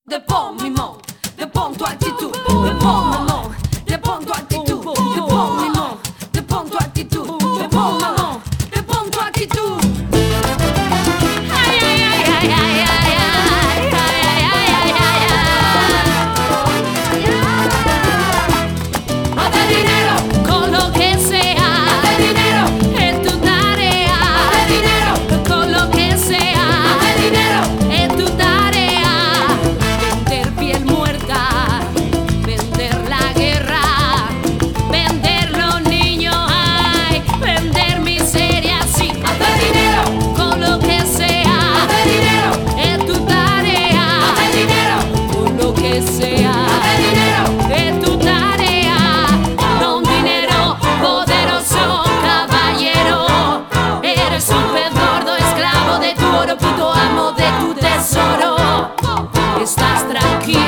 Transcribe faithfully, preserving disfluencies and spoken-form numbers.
Dépend mes mots, dépend toi attitude, dépend mes mots, dépend toi attitude, dépend mes mots, dépend toi attitude, dépend mes mots, dépend toi attitude. Ay ay ay ay ay ay ay ay ay ay ay. Hacer dinero con lo que sea, hacer dinero es tu tarea, hacer dinero con lo que sea, hacer dinero es tu tarea. Vender piel muerta, vender la guerra, vender los niños, ay, vender miseria, sí. Hacer dinero con lo que sea, hacer dinero es tu tarea, hacer dinero con lo que sea, hacer dinero es tu tarea. Don dinero poderoso, caballero, eres un pez gordo, esclavo de tu oro, puto amo de tu tesoro. Estás tranquilo.